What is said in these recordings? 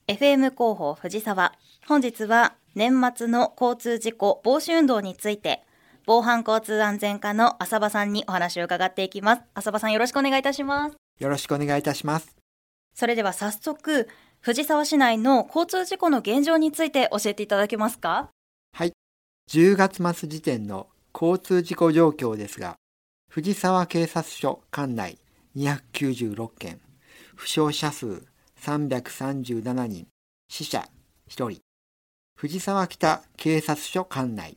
FM 広報藤沢。本日は年末の交通事故防止運動について、防犯交通安全課の浅場さんにお話を伺っていきます。浅場さん、よろしくお願いいたします。 よろしくお願いいたします。 それでは早速、藤沢市内の交通事故の現状について教えていただけますか？ はい。10月末時点の交通事故状況ですが、藤沢警察署管内296件、負傷者数337人、死者1人。藤沢北警察署管内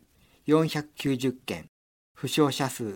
490件、負傷者数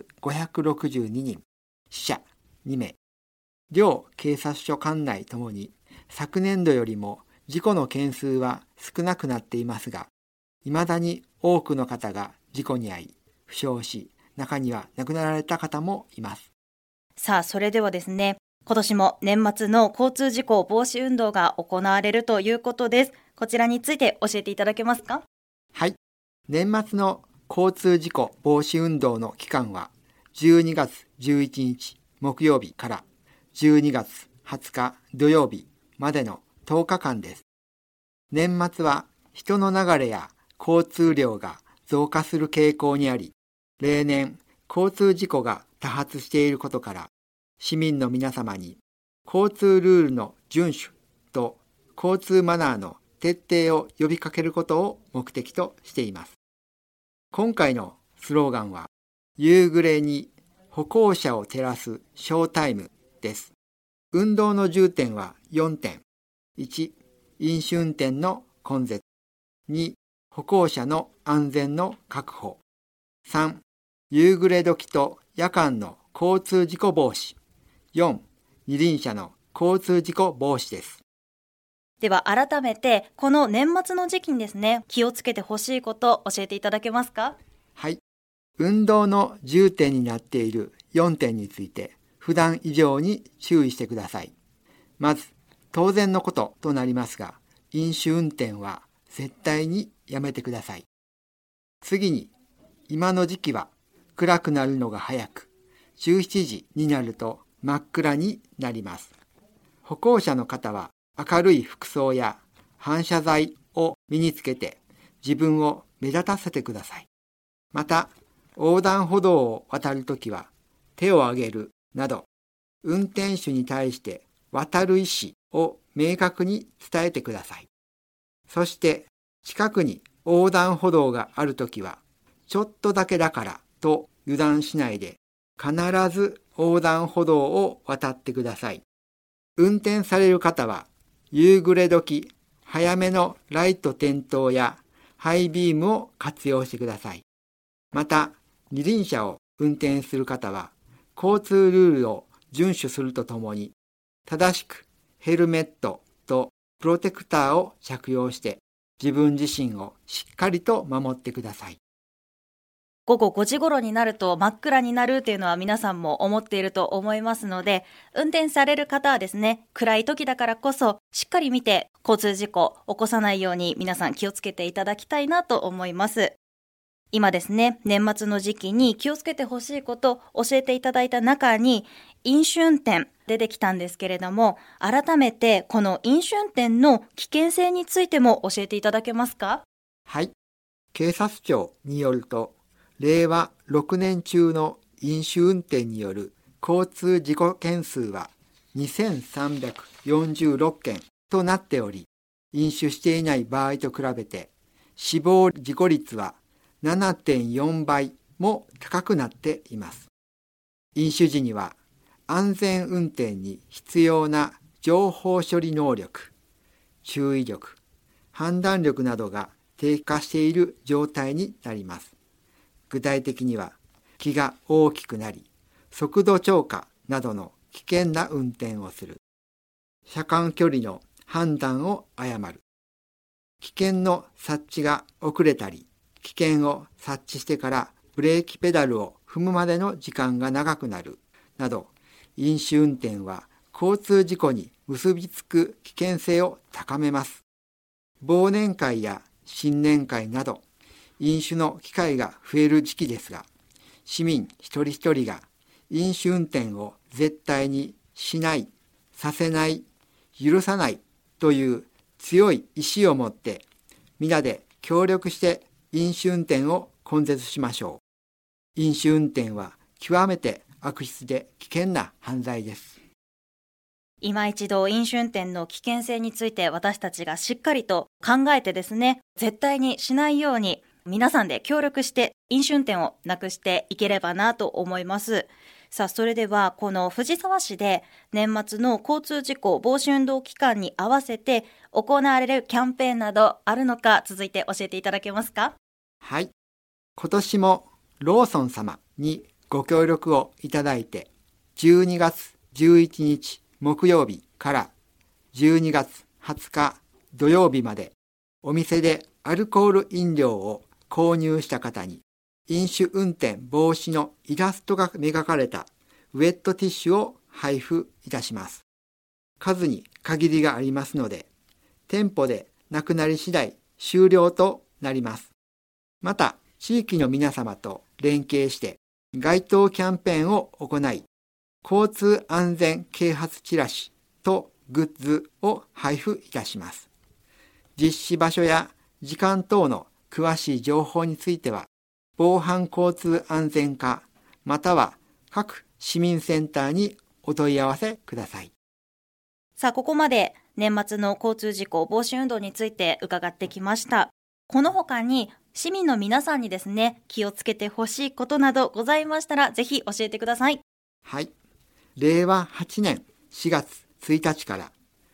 562人、死者2名。両警察署管内ともに昨年度よりも事故の件数は少なくなっていますが、未だに多くの方が事故に遭い、負傷し、中には亡くなられた方もいます。 さあ、それではですね、今年も年末の交通事故防止運動が行われるということです。こちらについて教えていただけますか？ はい。年末の交通事故防止運動の期間は12月11日木曜日から12月20日土曜日までの10日間です。年末は人の流れや交通量が増加する傾向にあり、例年交通事故が多発していることから、市民の皆様に交通ルールの遵守と交通マナーの徹底を呼びかけることを目的としています。今回のスローガンは、夕暮れに歩行者を照らすショータイムです。運動の重点は4点。1、飲酒運転の根絶。2、歩行者の安全の確保。3、夕暮れ時と夜間の交通事故防止。4、二輪車の交通事故防止です。 では改めて、この年末の時期にですね、気をつけてほしいことを教えていただけますか？ はい。運動の重点になっている4点について、普段以上に注意してください。まず、当然のこととなりますが、飲酒運転は絶対にやめてください。次に、今の時期は暗くなるのが早く、17時になると真っ暗になります。歩行者の方は明るい服装や反射材を身につけて自分を目立たせてください。また、横断歩道を渡るときは手を挙げるなど、運転手に対して渡る意思を明確に伝えてください。そして、近くに横断歩道があるときは、ちょっとだけだからと油断しないで、必ず横断歩道を渡ってください。運転される方は、夕暮れ時、早めのライト点灯やハイビームを活用してください。また、二輪車を運転する方は、交通ルールを遵守するとともに、正しくヘルメットとプロテクターを着用して、自分自身をしっかりと守ってください。 午後5時頃になると真っ暗になるというのは皆さんも思っていると思いますので、運転される方はですね、暗い時だからこそしっかり見て交通事故を起こさないように皆さん気をつけていただきたいなと思います。今ですね、年末の時期に気をつけてほしいことを教えていただいた中に、飲酒運転出てきたんですけれども、改めてこの飲酒運転の危険性についても教えていただけますか？ はい。警察庁によると、令和6年中の飲酒運転による交通事故件数は2346件となっており、飲酒していない場合と比べて死亡事故率は 7.4 倍も高くなっています。飲酒時には安全運転に必要な情報処理能力、注意力、判断力などが低下している状態になります。具体的には気が大きくなり、速度超過などの危険な運転をする。車間距離の判断を誤る。危険の察知が遅れたり、危険を察知してからブレーキペダルを踏むまでの時間が長くなるなど、飲酒運転は交通事故に結びつく危険性を高めます。忘年会や新年会など、飲酒の機会が増える時期ですが、市民一人一人が飲酒運転を絶対にしない、させない、許さないという強い意志を持って皆で協力して飲酒運転を根絶しましょう。飲酒運転は極めて悪質で危険な犯罪です。 今一度飲酒運転の危険性について私たちがしっかりと考えてですね、絶対にしないように皆さんで協力して飲酒運転をなくしていければなと思います。さあ、それではこの藤沢市で年末の交通事故防止運動期間に合わせて行われるキャンペーンなどあるのか、続いて教えていただけますか？ はい。今年もローソン様にご協力をいただいて、12月11日木曜日から12月20日土曜日までお店でアルコール飲料を購入した方に飲酒運転防止のイラストが描かれたウェットティッシュを配布いたします。数に限りがありますので、店舗でなくなり次第終了となります。また、地域の皆様と連携して街頭キャンペーンを行い、交通安全啓発チラシとグッズを配布いたします。実施場所や時間等の詳しい情報については、防犯交通安全課または各市民センターにお問い合わせください。 さあ、ここまで年末の交通事故防止運動について伺ってきました。この他に市民の皆さんにですね、気をつけてほしいことなどございましたら、ぜひ教えてください。 はい。令和8年4月1日から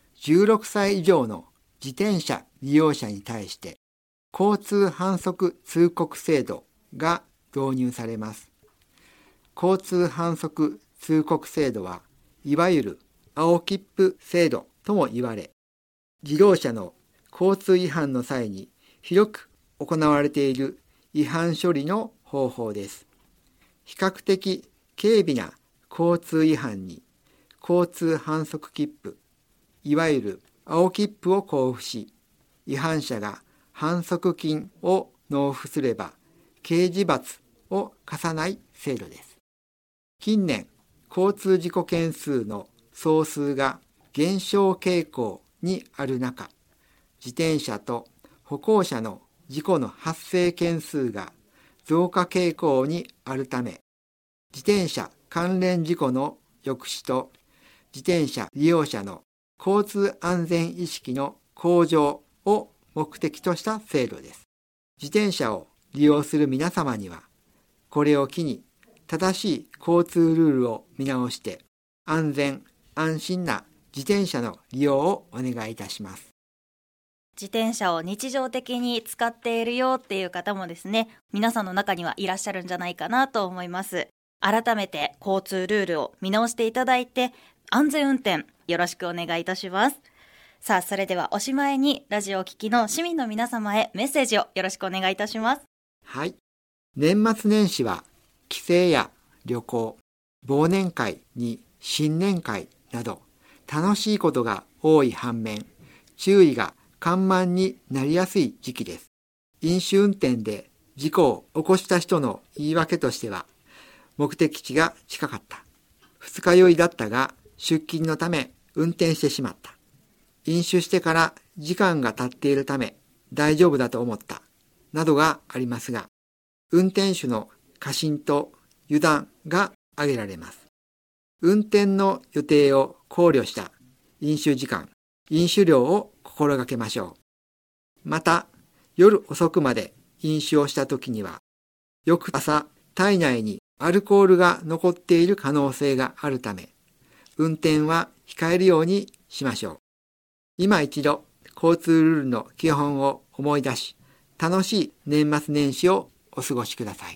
16歳以上の自転車利用者に対して交通反則通告制度が導入されます。交通反則通告制度はいわゆる青切符制度とも言われ、自動車の交通違反の際に広く行われている違反処理の方法です。比較的軽微な交通違反に交通反則切符、いわゆる青切符を交付し、違反者が反則金を納付すれば刑事罰を課さない制度です。近年、交通事故件数の総数が減少傾向にある中、自転車と歩行者の事故の発生件数が増加傾向にあるため、自転車関連事故の抑止と自転車利用者の交通安全意識の向上を目的とした制度です。自転車を利用する皆様には、これを機に正しい交通ルールを見直して安全安心な自転車の利用をお願いいたします。 自転車を日常的に使っているよっていう方もですね、皆さんの中にはいらっしゃるんじゃないかなと思います。改めて交通ルールを見直していただいて、安全運転よろしくお願いいたします。さあ、それではおしまいにラジオを聴きの市民の皆様へメッセージをよろしくお願いいたします。 はい。年末年始は帰省や旅行、忘年会に新年会など楽しいことが多い反面、注意が緩慢になりやすい時期です。飲酒運転で事故を起こした人の言い訳としては、目的地が近かった。二日酔いだったが出勤のため運転してしまった。飲酒してから時間が経っているため大丈夫だと思った。などがありますが、運転手の過信と油断が挙げられます。運転の予定を考慮した飲酒時間、飲酒量を心がけましょう。また、夜遅くまで飲酒をしたときには、翌朝体内にアルコールが残っている可能性があるため、運転は控えるようにしましょう。今一度、交通ルールの基本を思い出し、楽しい年末年始をお過ごしください。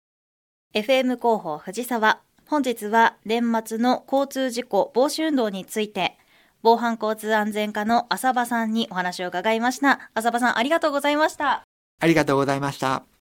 FM 広報藤沢、本日は年末の交通事故防止運動について、防犯交通安全課の浅場さんにお話を伺いました。浅場さん、ありがとうございました。 ありがとうございました。